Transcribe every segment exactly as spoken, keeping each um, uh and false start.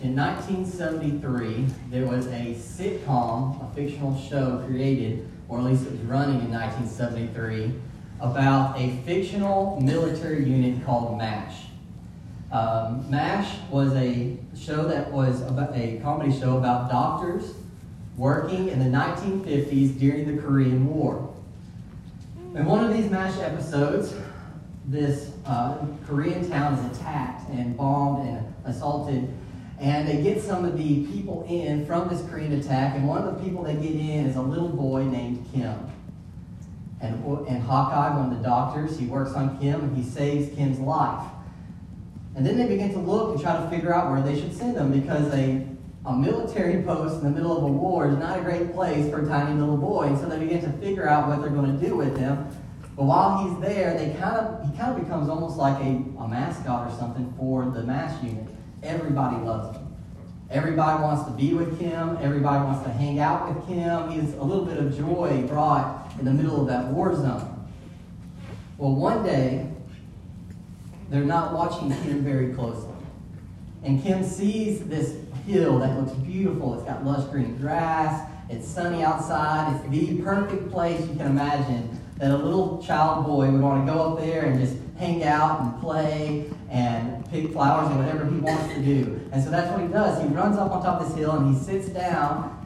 In nineteen seventy-three, there was a sitcom, a fictional show created, or at least it was running in nineteen seventy-three, about a fictional military unit called MASH. Um, MASH was a show that was about a comedy show about doctors working in the nineteen fifties during the Korean War. In one of these MASH episodes, this uh, Korean town is attacked and bombed and assaulted, and they get some of the people in from this Korean attack, and one of the people they get in is a little boy named Kim. And, and Hawkeye, one of the doctors, he works on Kim, and he saves Kim's life. And then they begin to look and try to figure out where they should send him, because a, a military post in the middle of a war is not a great place for a tiny little boy. And so they begin to figure out what they're going to do with him. But while he's there, they kind of he kind of becomes almost like a, a mascot or something for the MASH unit. Everybody loves him. Everybody wants to be with Kim. Everybody wants to hang out with Kim. He's a little bit of joy brought in the middle of that war zone. Well, one day, they're not watching Kim very closely. And Kim sees this hill that looks beautiful. It's got lush green grass. It's sunny outside. It's the perfect place you can imagine that a little child boy would want to go up there and just hang out and play and pick flowers and whatever he wants to do. And so that's what he does. He runs up on top of this hill and he sits down.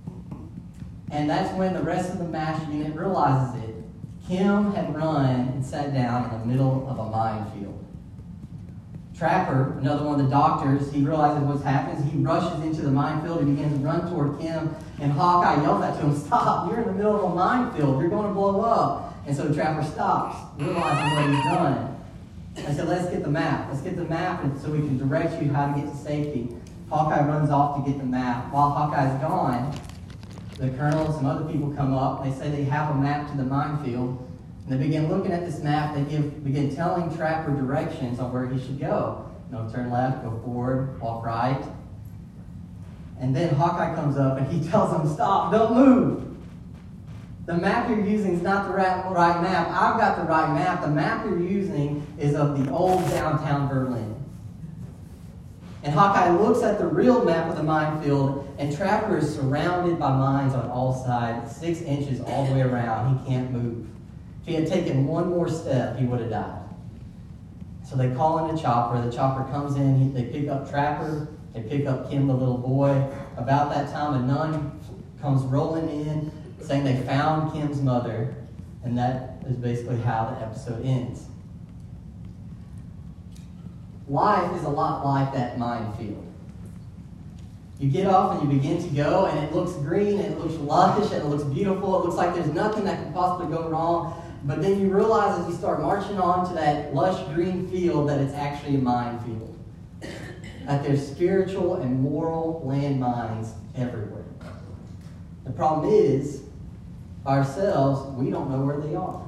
And that's when the rest of the MASH unit realizes it. Kim had run and sat down in the middle of a minefield. Trapper, another one of the doctors, he realizes what's happening. He rushes into the minefield and begins to run toward Kim. And Hawkeye yells at him, "Stop, you're in the middle of a minefield. You're going to blow up." And so the trapper stops, realizing what he's done. I said, "Let's get the map. Let's get the map so we can direct you how to get to safety." Hawkeye runs off to get the map. While Hawkeye's gone, the colonel and some other people come up. They say they have a map to the minefield. And they begin looking at this map. They give, begin telling Trapper directions on where he should go. You know, turn left, go forward, walk right. And then Hawkeye comes up and he tells them, "Stop, don't move. The map you're using is not the right, right map. I've got the right map. The map you're using is of the old downtown Berlin." And Hawkeye looks at the real map of the minefield, and Trapper is surrounded by mines on all sides, six inches all the way around. He can't move. If he had taken one more step, he would have died. So they call in a chopper. The chopper comes in. He, they pick up Trapper. They pick up Kim, the little boy. About that time, a nun comes rolling in, saying they found Kim's mother. And that is basically how the episode ends. Life is a lot like that minefield. You get off and you begin to go, and it looks green, and it looks lush, and it looks beautiful. It looks like there's nothing that could possibly go wrong. But then you realize as you start marching on to that lush green field that it's actually a minefield. That there's spiritual and moral landmines everywhere. The problem is, ourselves, we don't know where they are.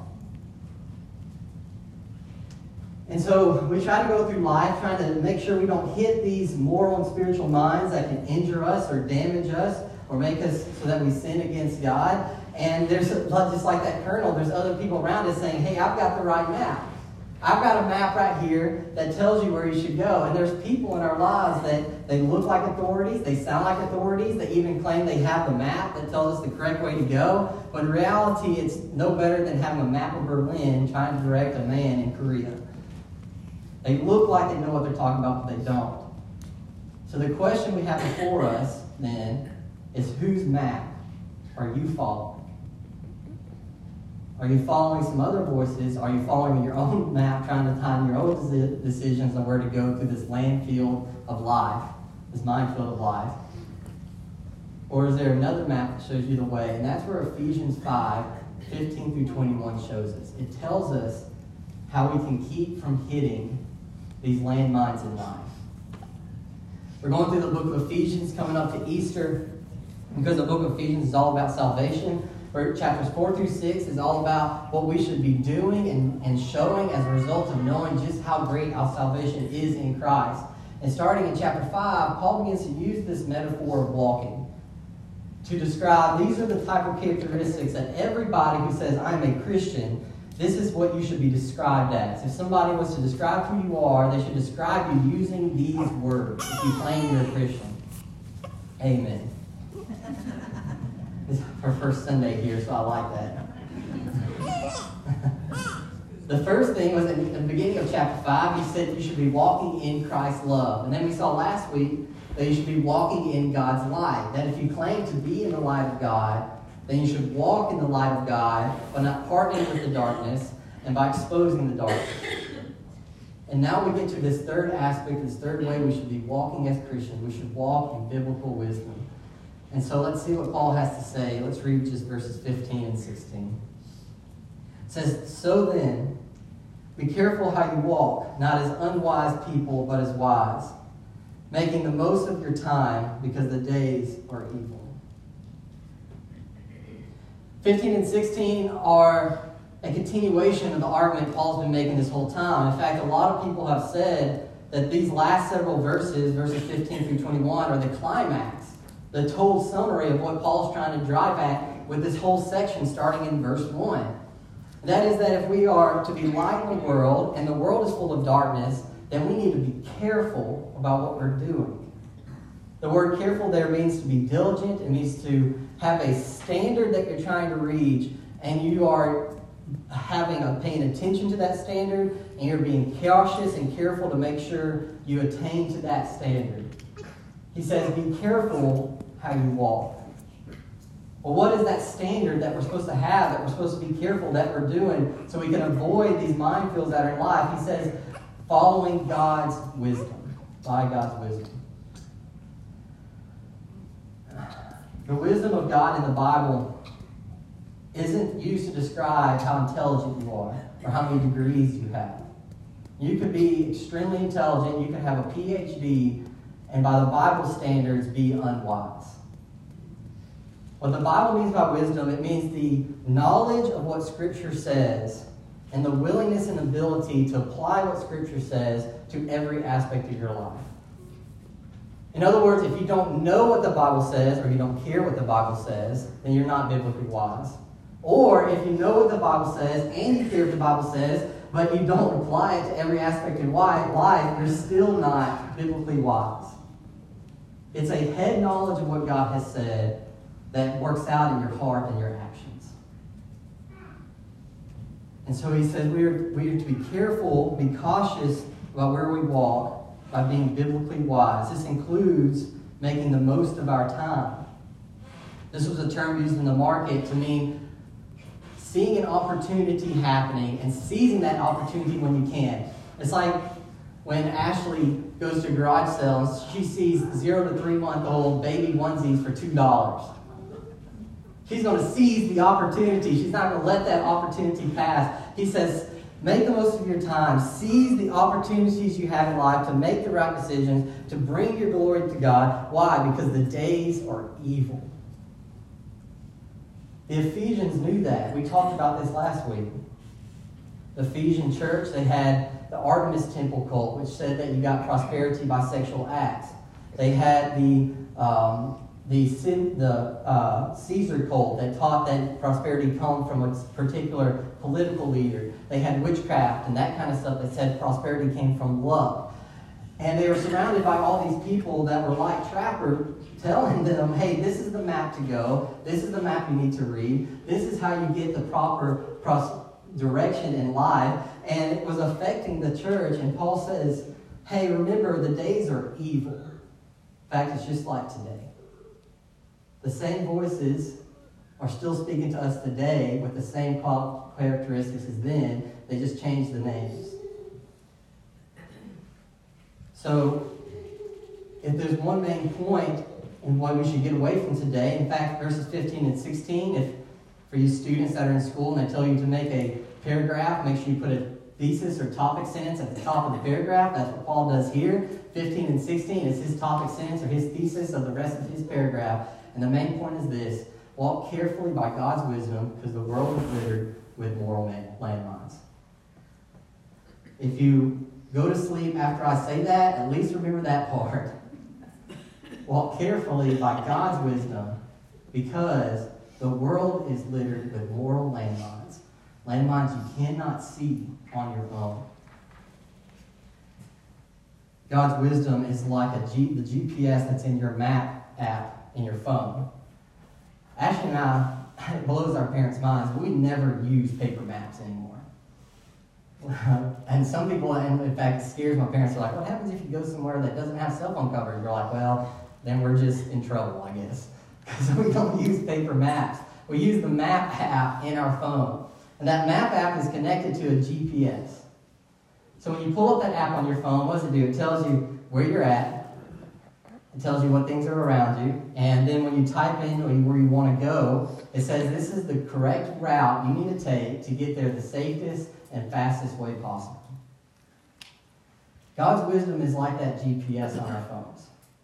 And so we try to go through life trying to make sure we don't hit these moral and spiritual mines that can injure us or damage us or make us so that we sin against God. And there's, just like that colonel, there's other people around us saying, "Hey, I've got the right map. I've got a map right here that tells you where you should go." And there's people in our lives that they look like authorities, they sound like authorities, they even claim they have the map that tells us the correct way to go. But in reality, it's no better than having a map of Berlin trying to direct a man in Korea. They look like they know what they're talking about, but they don't. So the question we have before us, then, is whose map are you following? Are you following some other voices? Are you following your own map, trying to time your own decisions on where to go through this landfield of life, this minefield of life? Or is there another map that shows you the way? And that's where Ephesians five, fifteen through twenty-one shows us. It tells us how we can keep from hitting these landmines in life. We're going through the book of Ephesians, coming up to Easter, because the book of Ephesians is all about salvation. Where chapters four through six is all about what we should be doing and, and showing as a result of knowing just how great our salvation is in Christ. And starting in chapter five, Paul begins to use this metaphor of walking to describe these are the type of characteristics that everybody who says, "I'm a Christian," this is what you should be described as. If somebody was to describe who you are, they should describe you using these words if you claim you're a Christian. Amen. It's our first Sunday here, so I like that. The first thing was in the beginning of chapter five, he said you should be walking in Christ's love. And then we saw last week that you should be walking in God's light. That if you claim to be in the light of God, then you should walk in the light of God by not partnering with the darkness and by exposing the darkness. And now we get to this third aspect, this third way we should be walking as Christians. We should walk in biblical wisdom. And so let's see what Paul has to say. Let's read just verses fifteen and sixteen. It says, "So then, be careful how you walk, not as unwise people, but as wise, making the most of your time because the days are evil." fifteen and sixteen are a continuation of the argument Paul's been making this whole time. In fact, a lot of people have said that these last several verses, verses fifteen through twenty-one, are the climax, the total summary of what Paul's trying to drive at with this whole section starting in verse one. And that is that if we are to be light in the world, and the world is full of darkness, then we need to be careful about what we're doing. The word careful there means to be diligent. It means to have a standard that you're trying to reach, and you are having a, paying attention to that standard, and you're being cautious and careful to make sure you attain to that standard. He says, be careful how you walk. Well, what is that standard that we're supposed to have, that we're supposed to be careful that we're doing so we can avoid these minefields that are in life? He says, following God's wisdom, by God's wisdom. The wisdom of God in the Bible isn't used to describe how intelligent you are or how many degrees you have. You could be extremely intelligent, you could have a P H D, and by the Bible standards, be unwise. What the Bible means by wisdom, it means the knowledge of what Scripture says and the willingness and ability to apply what Scripture says to every aspect of your life. In other words, if you don't know what the Bible says or you don't care what the Bible says, then you're not biblically wise. Or if you know what the Bible says and you care what the Bible says, but you don't apply it to every aspect of life, you're still not biblically wise. It's a head knowledge of what God has said that works out in your heart and your actions. And so he says we are, we are to be careful, be cautious about where we walk by being biblically wise. This includes making the most of our time. This was a term used in the market to mean seeing an opportunity happening and seizing that opportunity when you can. It's like when Ashley goes to a garage sale and she sees zero to three month old baby onesies for two dollars. She's going to seize the opportunity. She's not going to let that opportunity pass. He says, make the most of your time. Seize the opportunities you have in life to make the right decisions, to bring your glory to God. Why? Because the days are evil. The Ephesians knew that. We talked about this last week. The Ephesian church, they had the Artemis temple cult, which said that you got prosperity by sexual acts. They had the um, the, the uh, Caesar cult that taught that prosperity comes from a particular political leader. They had witchcraft and that kind of stuff that said prosperity came from luck. And they were surrounded by all these people that were like Trapper, telling them, hey, this is the map to go. This is the map you need to read. This is how you get the proper pros- direction in life. And it was affecting the church. And Paul says, hey, remember, the days are evil. In fact, it's just like today. The same voices are still speaking to us today with the same characteristics as then. They just changed the names. So, if there's one main point in what we should get away from today, in fact, verses fifteen and sixteen, if for you students that are in school and they tell you to make a paragraph, make sure you put a thesis or topic sentence at the top of the paragraph. That's what Paul does here. fifteen and sixteen is his topic sentence or his thesis of the rest of his paragraph. And the main point is this: walk carefully by God's wisdom, because the world is littered with moral landmines. If you go to sleep after I say that, at least remember that part. Walk carefully by God's wisdom, because the world is littered with moral landmines. landmines you cannot see on your own. God's wisdom is like a G, the G P S that's in your map app in your phone. Ashley and I, it blows our parents' minds, but we never use paper maps anymore. And some people, and in fact, it scares my parents. They're like, what happens if you go somewhere that doesn't have cell phone coverage? We're like, well, then we're just in trouble, I guess. Because we don't use paper maps. We use the map app in our phone. And that map app is connected to a G P S. So when you pull up that app on your phone, what does it do? It tells you where you're at. It tells you what things are around you. And then when you type in where you want to go, it says this is the correct route you need to take to get there the safest and fastest way possible. God's wisdom is like that G P S on our phones.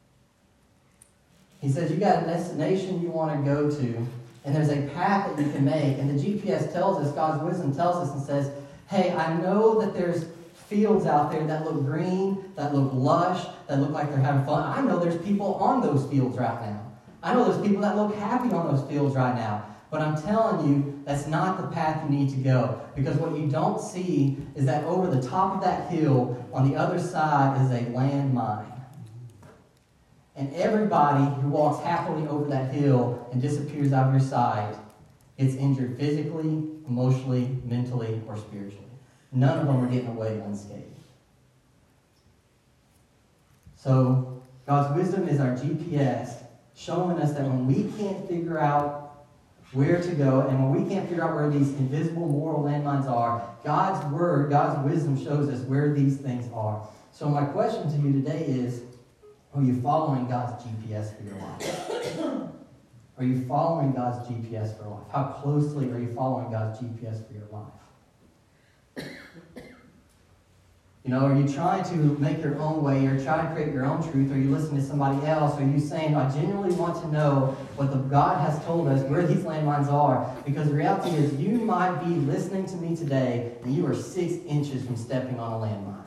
He says you got a destination you want to go to, and there's a path that you can make. And the G P S tells us, God's wisdom tells us and says, hey, I know that there's fields out there that look green, that look lush, that look like they're having fun. I know there's people on those fields right now. I know there's people that look happy on those fields right now. But I'm telling you, that's not the path you need to go. Because what you don't see is that over the top of that hill, on the other side, is a landmine. And everybody who walks happily over that hill and disappears out of your sight gets injured physically, emotionally, mentally, or spiritually. None of them are getting away unscathed. So, God's wisdom is our G P S, showing us that when we can't figure out where to go, and when we can't figure out where these invisible moral landmines are, God's word, God's wisdom shows us where these things are. So my question to you today is, are you following God's G P S for your life? Are you following God's G P S for life? How closely are you following God's G P S for your life? You know, are you trying to make your own way? Or trying to create your own truth? Are you listening to somebody else? Are you saying, I genuinely want to know what the God has told us, where these landmines are? Because the reality is, you might be listening to me today, and you are six inches from stepping on a landmine.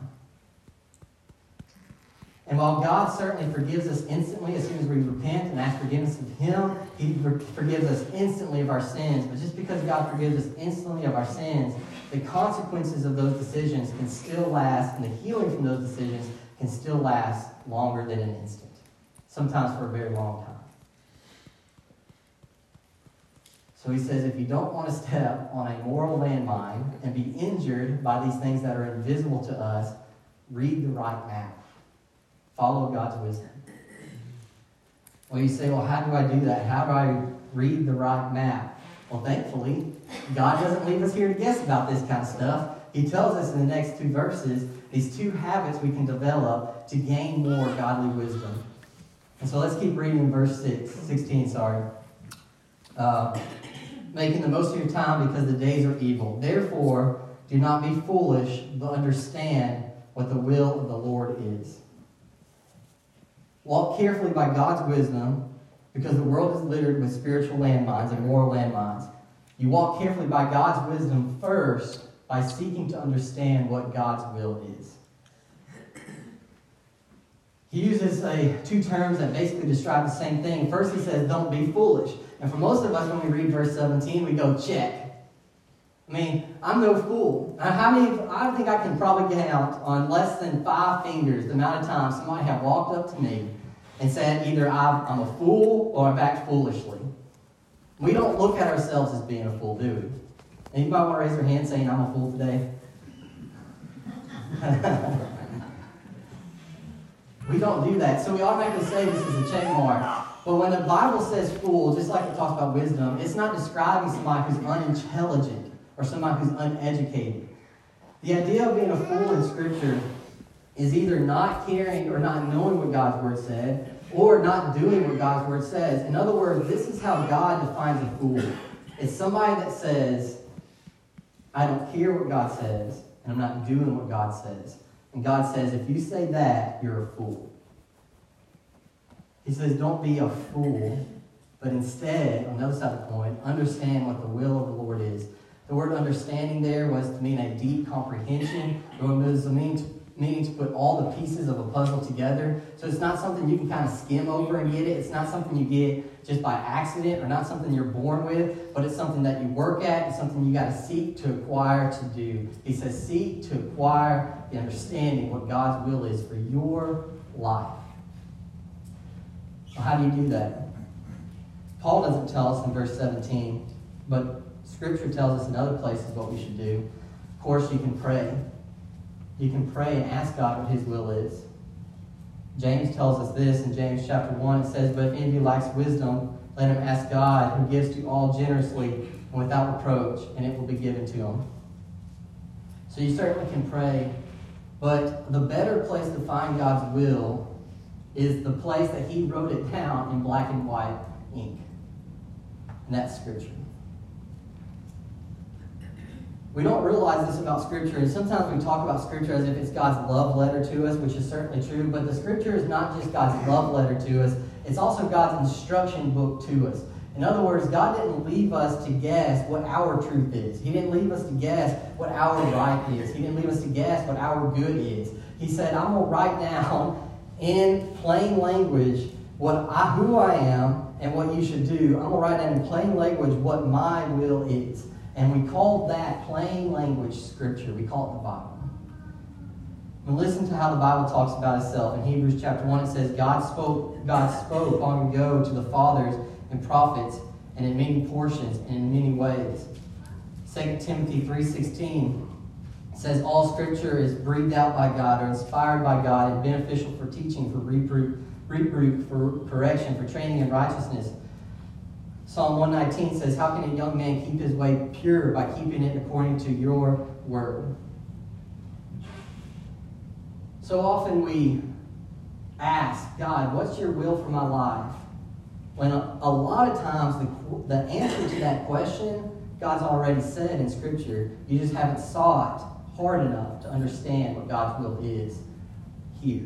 And while God certainly forgives us instantly as soon as we repent and ask forgiveness of Him, He forgives us instantly of our sins. But just because God forgives us instantly of our sins, the consequences of those decisions can still last, and the healing from those decisions can still last longer than an instant, sometimes for a very long time. So He says, if you don't want to step on a moral landmine and be injured by these things that are invisible to us, read the right map. Follow God's wisdom. Well, you say, well, how do I do that? How do I read the right map? Well, thankfully, God doesn't leave us here to guess about this kind of stuff. He tells us in the next two verses these two habits we can develop to gain more godly wisdom. And so let's keep reading in verse six, sixteen, sorry. Uh, Making the most of your time because the days are evil. Therefore, do not be foolish, but understand what the will of the Lord is. Walk carefully by God's wisdom, because the world is littered with spiritual landmines and moral landmines. You walk carefully by God's wisdom first by seeking to understand what God's will is. He uses a, two terms that basically describe the same thing. First, he says, don't be foolish. And for most of us, when we read verse seventeen, we go, check. I mean, I'm no fool. Now, how many, I think I can probably count on less than five fingers the amount of times somebody have walked up to me and said either I'm a fool or I've acted foolishly. We don't look at ourselves as being a fool, do we? Anybody want to raise their hand saying I'm a fool today? We don't do that. So we automatically say this is a check mark. But when the Bible says fool, just like it talks about wisdom, it's not describing somebody who's unintelligent or somebody who's uneducated. The idea of being a fool in Scripture is either not caring or not knowing what God's Word said, or not doing what God's Word says. In other words, this is how God defines a fool. It's somebody that says, I don't care what God says, and I'm not doing what God says. And God says, if you say that, you're a fool. He says, don't be a fool, but instead, on the other side of the coin, understand what the will of the Lord is. The word understanding there was to mean a deep comprehension. It was to mean, meaning to put all the pieces of a puzzle together. So it's not something you can kind of skim over and get it. It's not something you get just by accident, or not something you're born with, but it's something that you work at. It's something you got to seek to acquire to do. He says, seek to acquire the understanding what God's will is for your life. Well, how do you do that? Paul doesn't tell us in verse seventeen, but Scripture tells us in other places what we should do. Of course, you can pray. You can pray and ask God what His will is. James tells us this in James chapter one. It says, but if any of you lacks wisdom, let him ask God, who gives to all generously and without reproach, and it will be given to him. So you certainly can pray, but the better place to find God's will is the place that He wrote it down in black and white ink. And that's Scripture. We don't realize this about Scripture, and sometimes we talk about Scripture as if it's God's love letter to us, which is certainly true, but the Scripture is not just God's love letter to us, it's also God's instruction book to us. In other words, God didn't leave us to guess what our truth is. He didn't leave us to guess what our right is. He didn't leave us to guess what our good is. He said, I'm going to write down in plain language what I, who I am and what you should do. I'm going to write down in plain language what my will is. And we call that plain language Scripture. We call it the Bible. And listen to how the Bible talks about itself. In Hebrews chapter one, it says, God spoke, God spoke long ago to the fathers and prophets, and in many portions and in many ways. Second Timothy three sixteen says, all Scripture is breathed out by God, or inspired by God, and beneficial for teaching, for reproof, reproof, for correction, for training in righteousness. Psalm one nineteen says, how can a young man keep his way pure? By keeping it according to your word. So often we ask, God, what's your will for my life? When a, a lot of times the, the answer to that question, God's already said in Scripture. You just haven't sought hard enough to understand what God's will is here.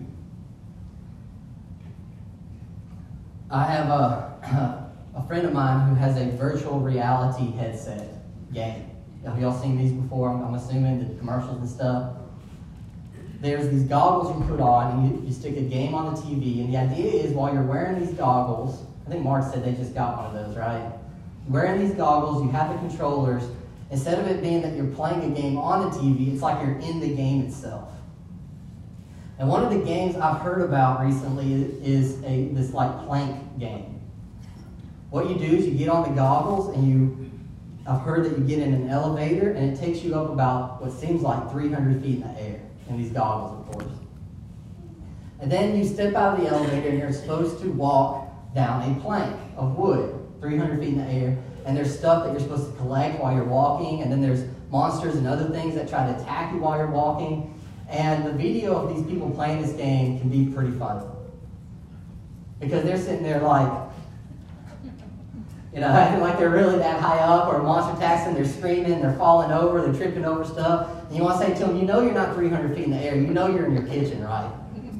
I have a... A friend of mine who has a virtual reality headset game. Have y'all seen these before? I'm, I'm assuming the commercials and stuff. There's these goggles you put on, and you, you stick a game on the T V, and the idea is while you're wearing these goggles, I think Mark said they just got one of those, right? You're wearing these goggles, you have the controllers. Instead of it being that you're playing a game on the T V, it's like you're in the game itself. And one of the games I've heard about recently is a this like plank game. What you do is you get on the goggles, and you, I've heard that you get in an elevator, and it takes you up about what seems like three hundred feet in the air, in these goggles, of course. And then you step out of the elevator, and you're supposed to walk down a plank of wood, three hundred feet in the air, and there's stuff that you're supposed to collect while you're walking, and then there's monsters and other things that try to attack you while you're walking. And the video of these people playing this game can be pretty funny. Because they're sitting there like, you know, acting like they're really that high up, or a monster attacks them, they're screaming, they're falling over, they're tripping over stuff. And you want to say to them, you know you're not three hundred feet in the air. You know you're in your kitchen, right?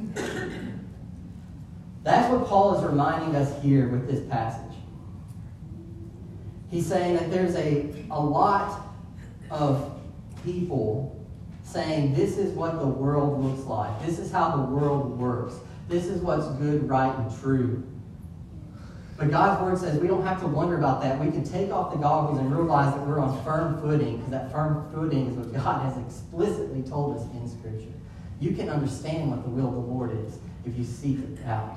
That's what Paul is reminding us here with this passage. He's saying that there's a, a lot of people saying this is what the world looks like. This is how the world works. This is what's good, right, and true. But God's Word says we don't have to wonder about that. We can take off the goggles and realize that we're on firm footing, because that firm footing is what God has explicitly told us in Scripture. You can understand what the will of the Lord is if you seek it out.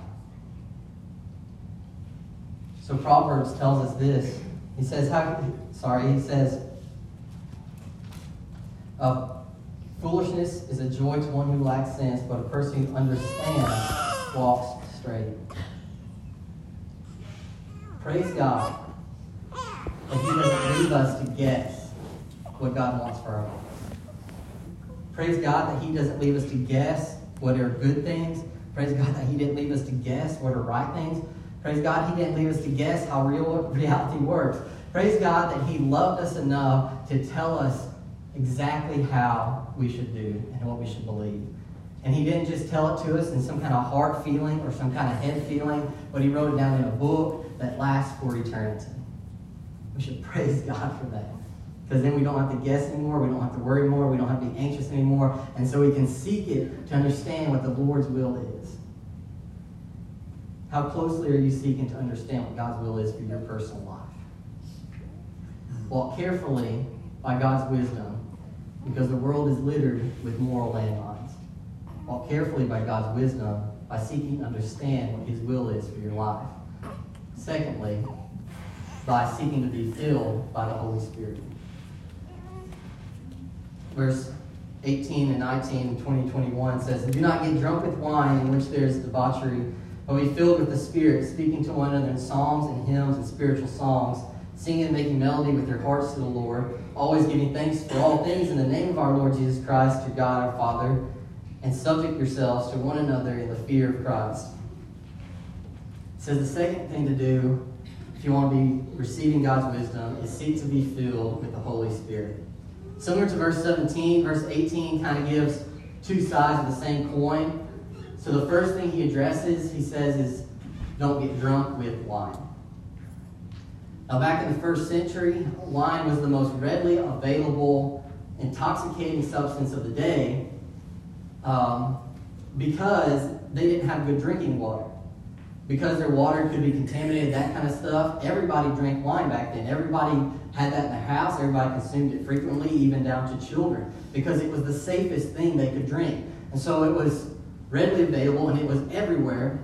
So Proverbs tells us this. He says, how, sorry, he says, uh, foolishness is a joy to one who lacks sense, but a person who understands walks straight. Praise God that He doesn't leave us to guess what God wants for our life. Praise God that He doesn't leave us to guess what are good things. Praise God that He didn't leave us to guess what are right things. Praise God He didn't leave us to guess how real reality works. Praise God that He loved us enough to tell us exactly how we should do and what we should believe. And He didn't just tell it to us in some kind of heart feeling or some kind of head feeling, but He wrote it down in a book that lasts for eternity. We should praise God for that. Because then we don't have to guess anymore, we don't have to worry more, we don't have to be anxious anymore, and so we can seek it to understand what the Lord's will is. How closely are you seeking to understand what God's will is for your personal life? Walk carefully by God's wisdom, because the world is littered with moral landmines. Walk carefully by God's wisdom by seeking to understand what His will is for your life. Secondly, by seeking to be filled by the Holy Spirit. Verse eighteen and nineteen and twenty, twenty-one says, "Do not get drunk with wine in which there is debauchery, but be filled with the Spirit, speaking to one another in psalms and hymns and spiritual songs, singing and making melody with your hearts to the Lord, always giving thanks for all things in the name of our Lord Jesus Christ, to God our Father, and subject yourselves to one another in the fear of Christ." It says the second thing to do if you want to be receiving God's wisdom is seek to be filled with the Holy Spirit. Similar to verse seventeen, verse eighteen kind of gives two sides of the same coin. So the first thing he addresses, he says, is don't get drunk with wine. Now back in the first century, wine was the most readily available intoxicating substance of the day um, because they didn't have good drinking water. Because their water could be contaminated, that kind of stuff, everybody drank wine back then. Everybody had that in their house. Everybody consumed it frequently, even down to children, because it was the safest thing they could drink. And so it was readily available, and it was everywhere.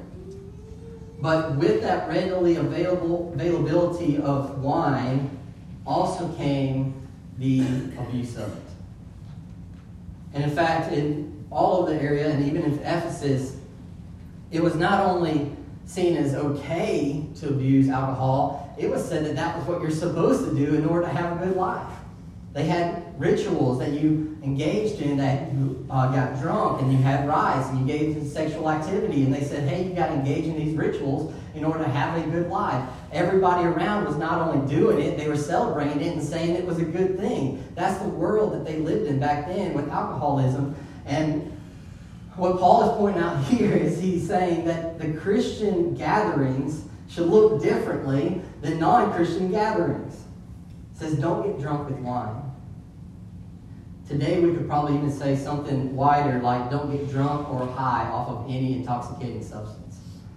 But with that readily available availability of wine also came the abuse of it. And in fact, in all of the area, and even in Ephesus, it was not only seen as okay to abuse alcohol, it was said that that was what you're supposed to do in order to have a good life. They had rituals that you engaged in, that you uh, got drunk and you had rides and you engaged in sexual activity, and they said, hey, you got to engage in these rituals in order to have a good life. Everybody around was not only doing it, they were celebrating it and saying it was a good thing. That's the world that they lived in back then with alcoholism. And what Paul is pointing out here is he's saying that the Christian gatherings should look differently than non-Christian gatherings. It says, don't get drunk with wine. Today we could probably even say something wider like, don't get drunk or high off of any intoxicating substance.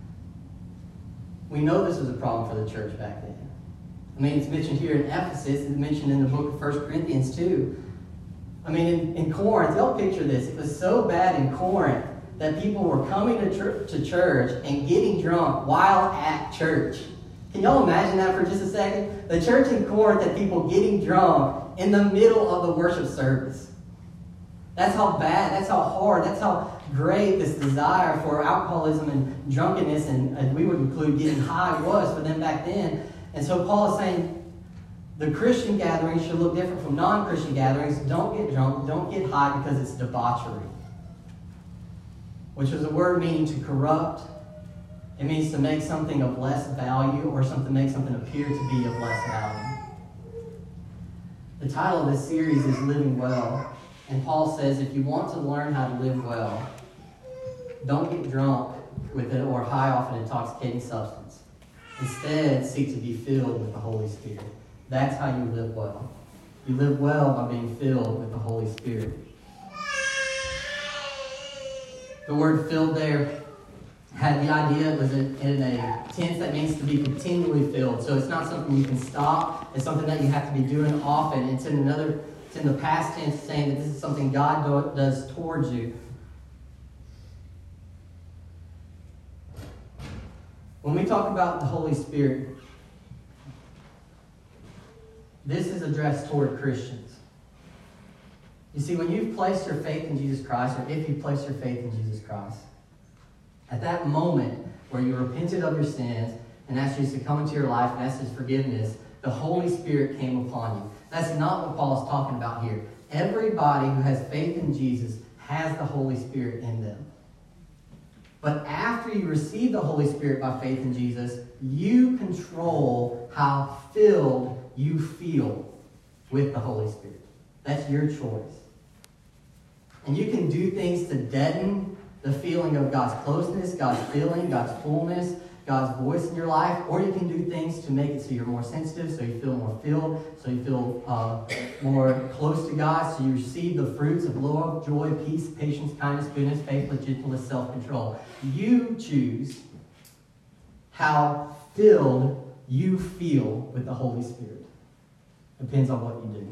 We know this was a problem for the church back then. I mean, it's mentioned here in Ephesus, it's mentioned in the book of First Corinthians too. I mean, in, in Corinth, y'all picture this. It was so bad in Corinth that people were coming to, church, to church and getting drunk while at church. Can y'all imagine that for just a second? The church in Corinth had people getting drunk in the middle of the worship service. That's how bad, that's how hard, that's how great this desire for alcoholism and drunkenness, and, and we would include getting high, was for them back then. And so Paul is saying, the Christian gatherings should look different from non-Christian gatherings. Don't get drunk, don't get high, because it's debauchery. Which is a word meaning to corrupt. It means to make something of less value, or something make something appear to be of less value. The title of this series is Living Well. And Paul says if you want to learn how to live well, don't get drunk with it or high off an intoxicating substance. Instead, seek to be filled with the Holy Spirit. That's how you live well. You live well by being filled with the Holy Spirit. The word filled there had the idea, it was in, in a tense that means to be continually filled. So it's not something you can stop. It's something that you have to be doing often. It's in another, it's in the past tense, saying that this is something God do, does towards you. When we talk about the Holy Spirit, this is addressed toward Christians. You see, when you've placed your faith in Jesus Christ, or if you've placed your faith in Jesus Christ, at that moment where you repented of your sins and asked Jesus to come into your life and asked His forgiveness, the Holy Spirit came upon you. That's not what Paul is talking about here. Everybody who has faith in Jesus has the Holy Spirit in them. But after you receive the Holy Spirit by faith in Jesus, you control how filled you feel with the Holy Spirit. That's your choice. And you can do things to deaden the feeling of God's closeness, God's filling, God's fullness, God's voice in your life, or you can do things to make it so you're more sensitive, so you feel more filled, so you feel uh, more close to God, so you receive the fruits of love, joy, peace, patience, kindness, goodness, faithfulness, gentleness, self-control. You choose how filled you feel with the Holy Spirit. Depends on what you do.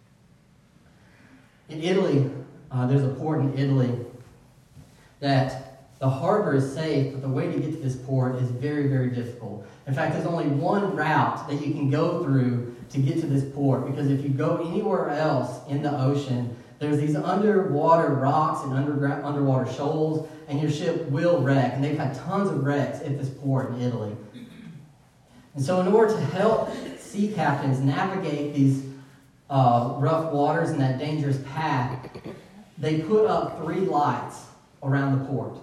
In Italy, uh, there's a port in Italy that the harbor is safe, but the way to get to this port is very, very difficult. In fact, there's only one route that you can go through to get to this port, because if you go anywhere else in the ocean, there's these underwater rocks and underground, underwater shoals, and your ship will wreck. And they've had tons of wrecks at this port in Italy. And so in order to help sea captains navigate these uh, rough waters and that dangerous path, they put up three lights around the port.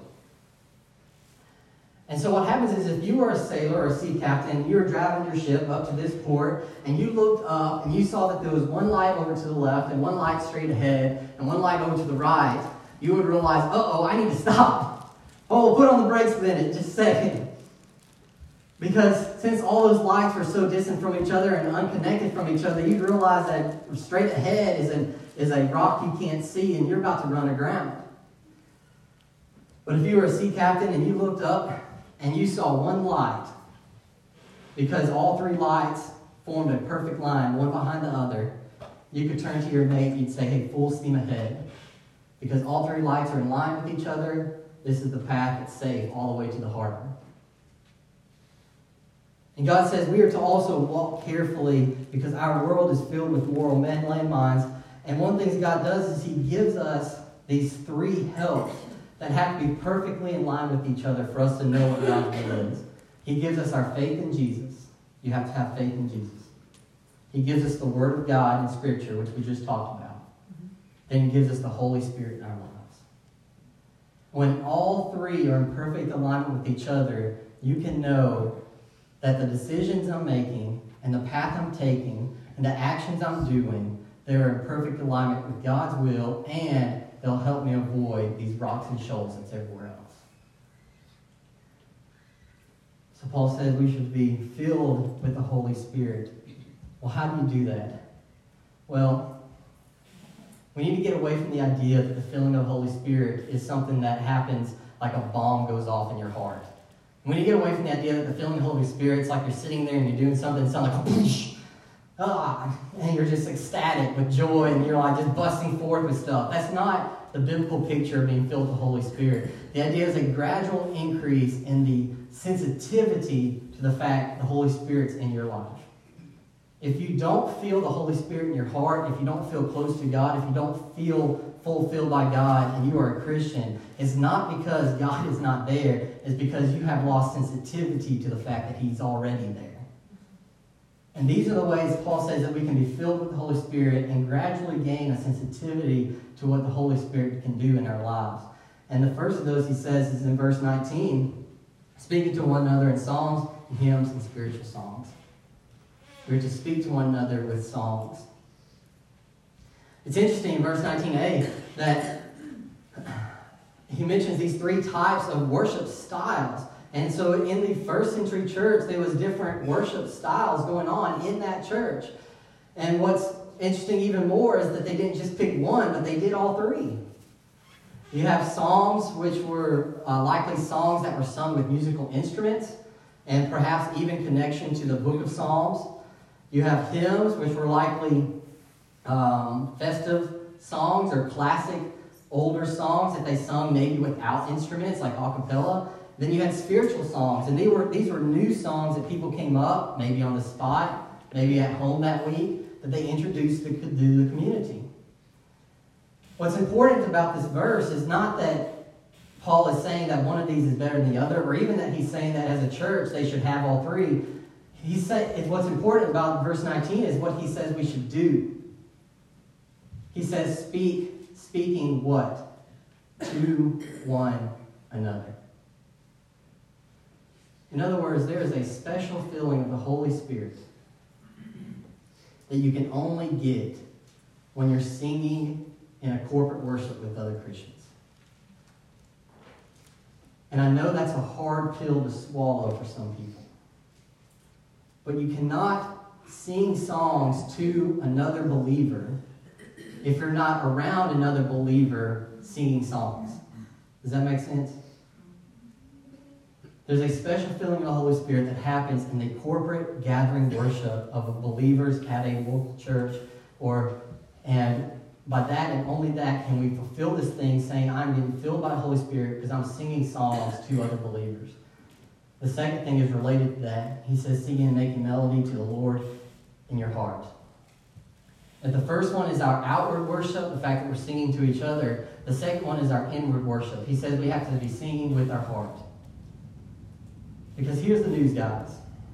And so what happens is, if you were a sailor or a sea captain, you were driving your ship up to this port, and you looked up and you saw that there was one light over to the left and one light straight ahead and one light over to the right, you would realize, uh-oh, I need to stop. Oh, put on the brakes a minute, just a second. Because since all those lights were so distant from each other and unconnected from each other, you'd realize that straight ahead is a, is a rock you can't see, and you're about to run aground. But if you were a sea captain and you looked up and you saw one light, because all three lights formed a perfect line, one behind the other, you could turn to your mate and you'd say, hey, full steam ahead. Because all three lights are in line with each other, this is the path that's safe all the way to the harbor. And God says we are to also walk carefully, because our world is filled with moral landmines. And one thing God does is He gives us these three helps that have to be perfectly in line with each other for us to know what God's will is. He gives us our faith in Jesus. You have to have faith in Jesus. He gives us the Word of God in Scripture, which we just talked about. Mm-hmm. Then He gives us the Holy Spirit in our lives. When all three are in perfect alignment with each other, you can know that the decisions I'm making and the path I'm taking and the actions I'm doing, they're in perfect alignment with God's will, and they'll help me avoid these rocks and shoals that's everywhere else. So Paul says we should be filled with the Holy Spirit. Well, how do you do that? Well, we need to get away from the idea that the filling of the Holy Spirit is something that happens like a bomb goes off in your heart. We need to get away from the idea that the filling of the Holy Spirit is like you're sitting there and you're doing something that sounds like a whoosh, ah, and you're just ecstatic with joy and you're like just busting forth with stuff. That's not the biblical picture of being filled with the Holy Spirit. The idea is a gradual increase in the sensitivity to the fact the Holy Spirit's in your life. If you don't feel the Holy Spirit in your heart, if you don't feel close to God, if you don't feel fulfilled by God and you are a Christian, it's not because God is not there. It's because you have lost sensitivity to the fact that He's already there. And these are the ways Paul says that we can be filled with the Holy Spirit and gradually gain a sensitivity to what the Holy Spirit can do in our lives. And the first of those, he says, is in verse nineteen, speaking to one another in psalms, hymns, and spiritual songs. We're to speak to one another with songs. It's interesting in verse nineteen a that he mentions these three types of worship styles. And so in the first century church, there was different worship styles going on in that church. And what's interesting even more is that they didn't just pick one, but they did all three. You have psalms, which were uh, likely songs that were sung with musical instruments, and perhaps even connection to the book of Psalms. You have hymns, which were likely um, festive songs or classic older songs that they sung maybe without instruments, like a cappella. Then you had spiritual songs, and they were these were new songs that people came up, maybe on the spot, maybe at home that week, that they introduced to the community. What's important about this verse is not that Paul is saying that one of these is better than the other, or even that he's saying that as a church they should have all three. He said, what's important about verse nineteen is what he says we should do. He says, speak, speaking what? To one another. In other words, there is a special filling of the Holy Spirit that you can only get when you're singing in a corporate worship with other Christians. And I know that's a hard pill to swallow for some people. But you cannot sing songs to another believer if you're not around another believer singing songs. Does that make sense? There's a special filling of the Holy Spirit that happens in the corporate gathering worship of believers at a local church, or and by that and only that can we fulfill this thing, saying, I'm getting filled by the Holy Spirit because I'm singing songs to other believers. The second thing is related to that. He says, singing and making melody to the Lord in your heart. And the first one is our outward worship, the fact that we're singing to each other. The second one is our inward worship. He says we have to be singing with our heart. Because here's the news, guys.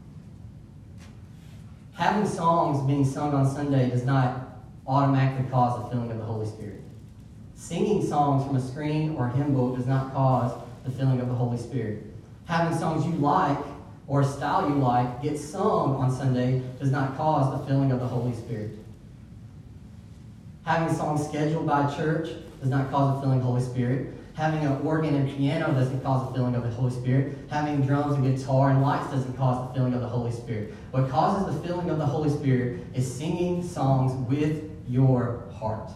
Having songs being sung on Sunday does not automatically cause the filling of the Holy Spirit. Singing songs from a screen or a hymn book does not cause the filling of the Holy Spirit. Having songs you like or a style you like get sung on Sunday does not cause the filling of the Holy Spirit. Having songs scheduled by church does not cause the filling of the Holy Spirit. Having an organ and piano doesn't cause the filling of the Holy Spirit. Having drums and guitar and lights doesn't cause the filling of the Holy Spirit. What causes the filling of the Holy Spirit is singing songs with your heart.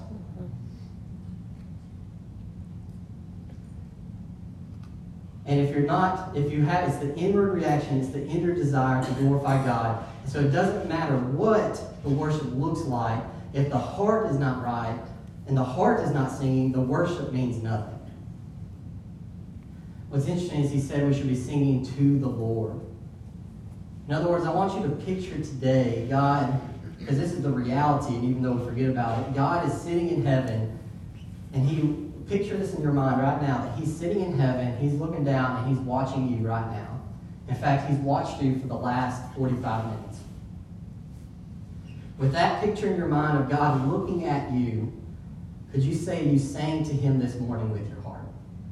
And if you're not, if you have, it's the inward reaction, it's the inward desire to glorify God. So it doesn't matter what the worship looks like. If the heart is not right and the heart is not singing, the worship means nothing. What's interesting is he said we should be singing to the Lord. In other words, I want you to picture today God, because this is the reality, and even though we forget about it, God is sitting in heaven, and he, picture this in your mind right now, that he's sitting in heaven, he's looking down, and he's watching you right now. In fact, he's watched you for the last forty-five minutes. With that picture in your mind of God looking at you, could you say you sang to him this morning with your heart?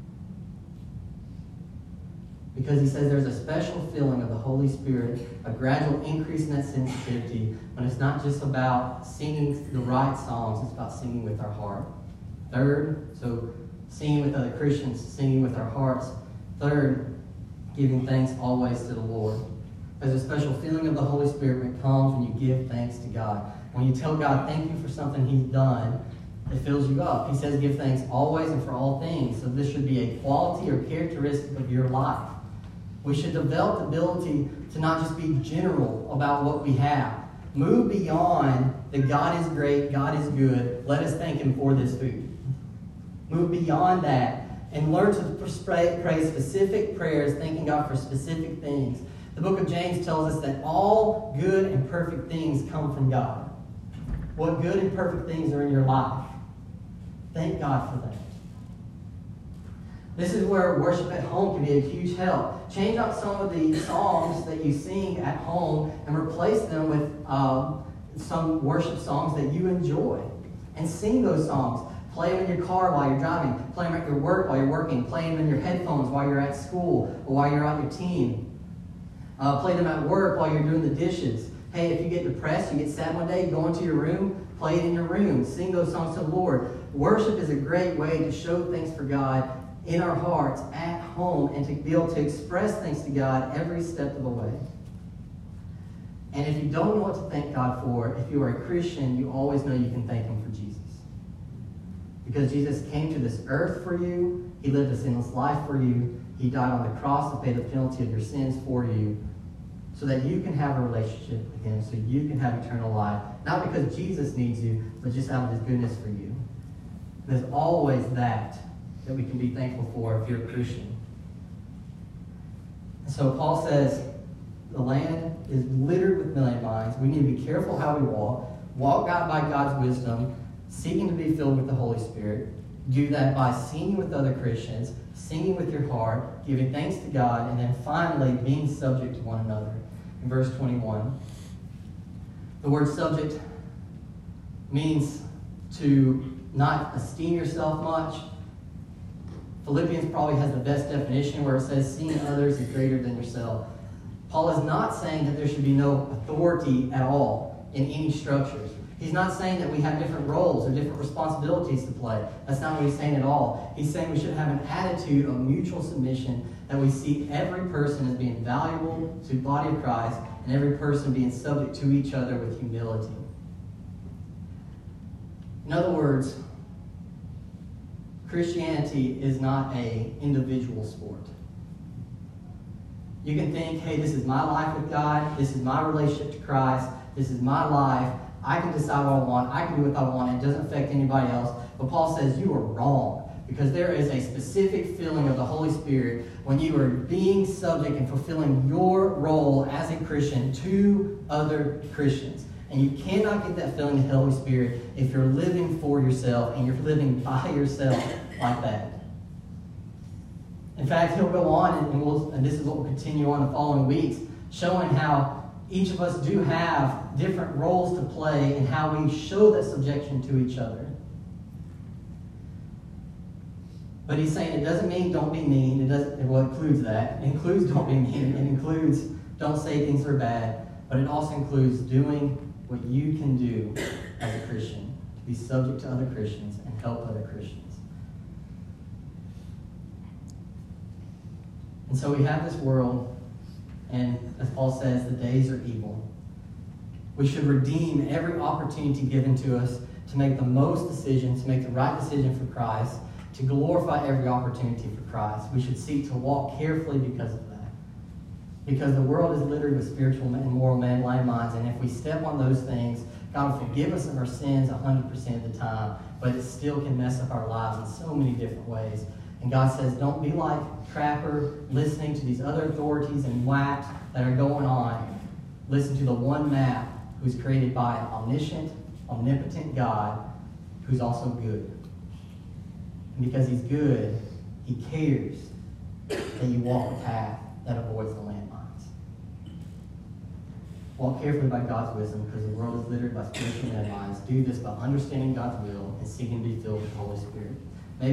Because he says there's a special filling of the Holy Spirit, a gradual increase in that sensitivity, when it's not just about singing the right songs, it's about singing with our heart. Third, so singing with other Christians, singing with our hearts. Third, giving thanks always to the Lord. There's a special feeling of the Holy Spirit that comes when you give thanks to God. When you tell God thank you for something he's done, it fills you up. He says give thanks always and for all things. So this should be a quality or characteristic of your life. We should develop the ability to not just be general about what we have. Move beyond that God is great, God is good, let us thank him for this food. Move beyond that and learn to pray specific prayers, thanking God for specific things. The book of James tells us that all good and perfect things come from God. What good and perfect things are in your life? Thank God for that. This is where worship at home can be a huge help. Change up some of the songs that you sing at home and replace them with um, some worship songs that you enjoy. And sing those songs. Play them in your car while you're driving. Play them at your work while you're working. Play them in your headphones while you're at school or while you're on your team. Uh, play them at work while you're doing the dishes. Hey, if you get depressed, you get sad one day, go into your room, play it in your room. Sing those songs to the Lord. Worship is a great way to show thanks for God in our hearts, at home, and to be able to express thanks to God every step of the way. And if you don't know what to thank God for, if you are a Christian, you always know you can thank him for Jesus. Because Jesus came to this earth for you. He lived a sinless life for you. He died on the cross to pay the penalty of your sins for you so that you can have a relationship with him, so you can have eternal life. Not because Jesus needs you, but just out of his goodness for you. There's always that that we can be thankful for if you're a Christian. So Paul says, the land is littered with landmines. We need to be careful how we walk. Walk out by God's wisdom, seeking to be filled with the Holy Spirit. Do that by singing with other Christians, singing with your heart, giving thanks to God, and then finally being subject to one another. In verse twenty-one, the word subject means to not esteem yourself much. Philippians probably has the best definition where it says seeing others is greater than yourself. Paul is not saying that there should be no authority at all in any structures. He's not saying that we have different roles or different responsibilities to play. That's not what he's saying at all. He's saying we should have an attitude of mutual submission, that we see every person as being valuable to the body of Christ and every person being subject to each other with humility. In other words, Christianity is not an individual sport. You can think, hey, this is my life with God, this is my relationship to Christ, this is my life, I can decide what I want, I can do what I want, it doesn't affect anybody else. But Paul says you are wrong, because there is a specific feeling of the Holy Spirit when you are being subject and fulfilling your role as a Christian to other Christians. And you cannot get that feeling of the Holy Spirit if you're living for yourself and you're living by yourself like that. In fact, he'll go on, and, and, we'll, and this is what we'll continue on the following weeks, showing how each of us do have different roles to play and how we show that subjection to each other. But he's saying it doesn't mean don't be mean. It doesn't. Well, it includes that. It includes don't be mean. It includes don't say things are bad. But it also includes doing what you can do as a Christian, to be subject to other Christians and help other Christians. And so we have this world, and as Paul says, the days are evil. We should redeem every opportunity given to us to make the most decisions, to make the right decision for Christ, to glorify every opportunity for Christ. We should seek to walk carefully because of that. Because the world is littered with spiritual and moral man landmines, and if we step on those things, God will forgive us of our sins one hundred percent of the time, but it still can mess up our lives in so many different ways. And God says, don't be like Trapper, listening to these other authorities and whacks that are going on. Listen to the one map who's created by an omniscient, omnipotent God who's also good. And because he's good, he cares that you walk a path that avoids the landmines. Walk carefully by God's wisdom, because the world is littered by spiritual landmines. Do this by understanding God's will and seeking to be filled with the Holy Spirit.